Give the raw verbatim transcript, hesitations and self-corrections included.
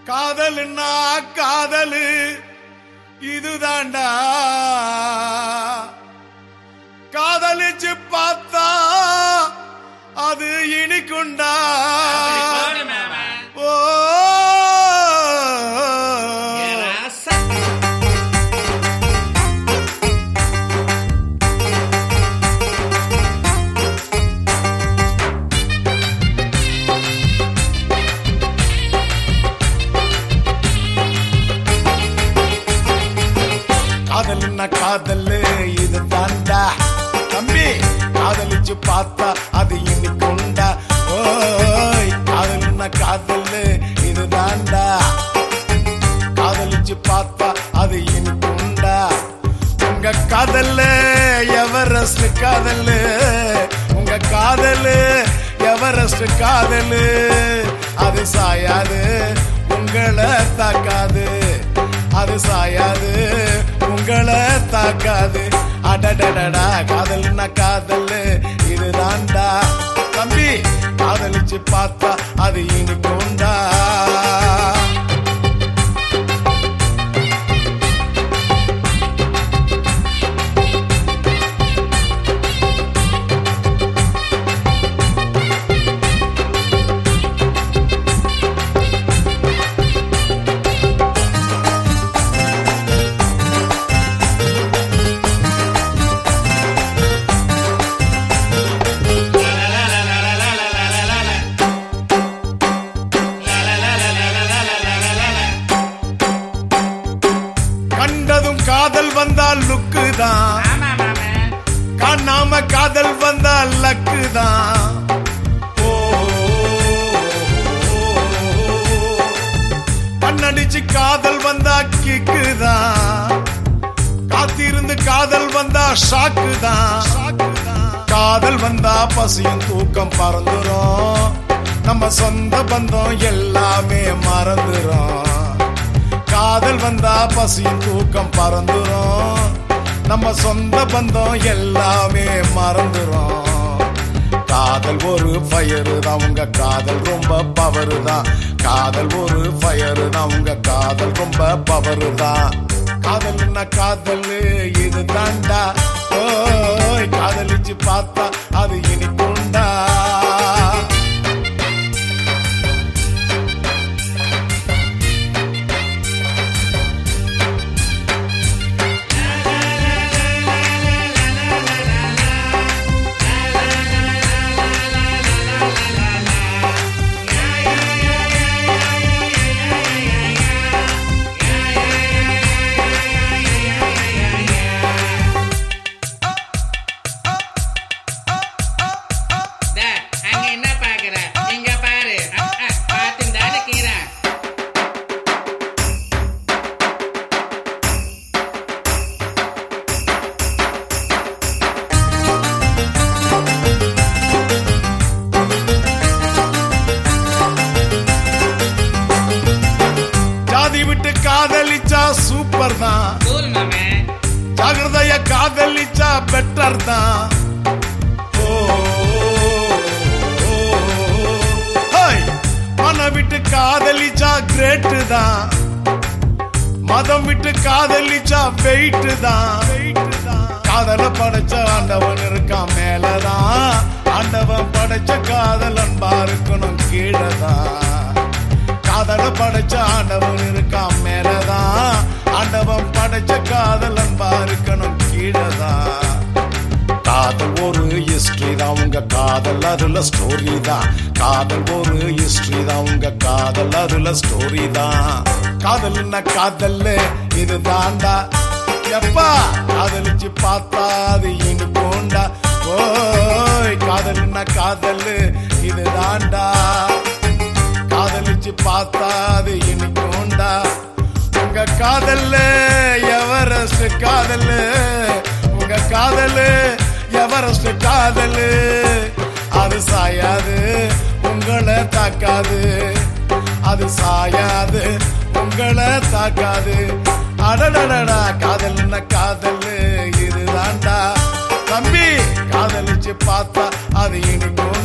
காதலுன்னா காதலு இதுதாண்டா, காதலிச்சு பார்த்தா அது இனிக்குண்டா. ஓ காதலுன்னா காதலு இது தாண்டா தம்பி, காதலிச்சு பார்த்தா அது இனிக்குண்டா. ஓய் காதலுன்னா காதலு இது தாண்டா, காதலிச்சு பார்த்தா அது இனிக்குண்டா. உங்க காதலு எவரெஸ்ட் காதலு, உங்க காதலு எவரெஸ்ட் காதலு, அது சாயாது உங்களை தாக்காது, அது சாயாது உங்களை தாக்காது. அடடடடா காதல்னா காதல் இதுதான்டா தம்பி, காதலிச்சு பார்த்தா அது இனிக்குண்டா. காதல் வந்தால் லுக்கு தான், காணாம காதல் வந்தால் லக்கு தான். கண்ணடிச்சு காதல் வந்தா கிக்கு தான், காத்திருந்து காதல் வந்தா ஷாக்கு தான். காதல் வந்தா பசியும் தூக்கம் பறந்துரும், நம்ம சொந்த பந்தம் எல்லாமே மறந்துரும். காதல் வந்தா பசியும் தூக்கம் பறந்துரும், நம்ம சொந்த பந்தம் எல்லாமே மறந்துரும். காதல் ஒரு ஃபயரு தான், உங்க காதல் ரொம்ப பவரு தான். காதல் ஒரு ஃபயரு தான், உங்க காதல் ரொம்ப பவரு தான். காதல்னா காதல் இது தாண்டா, ஓய் காதலிச்சு பார்த்தா அது இனிக்குண்டா. விட்டு காதலிச்சா சூப்பர் தான், ஜாகிரதைய காதலிச்சா பெட்டர் தான். மனம் விட்டு காதலிச்சா கிரேட்டு தான், மதம் விட்டு காதலிச்சா வெயிட்டு தான். காதல படைச்ச ஆண்டவன் இருக்கான் மேலதான், ஆண்டவன் படைச்ச காதல் அன்பா இருக்கணும் கீழதான். காதல படைச்ச ஆண்டவன் இருக்கான் மேலதான், ஆண்டவன் படைச்ச காதல் அன்பா இருக்கணும் கீழதான். காதல் ஒரு ஹிஸ்டரி தான், உங்க காதல் அதுல ஸ்டோரி தான். காதல் ஒரு ஹிஸ்டரி தான், உங்க காதல் அதுல ஸ்டோரி தான். காதல்னா காதல் இது தாண்டா எப்பா, காதலிச்சு பார்த்தா அது இனிக்குண்டா. ஓய் காதல்னா காதல் இது தாண்டா, காதலிச்சு பார்த்தா அது இனிக்குண்டா. உங்க காதல் எவரெஸ்ட் காதல், உங்க காதல் எவரெஸ்ட் காதல், அது சாயாது உங்களை தாக்காது, அது சாயாது உங்களை தாக்காது. அடடடடா காதல்னா காதல் இதுதான்டா தம்பி, காதலிச்சு பார்த்தா அது இனிக்கும்.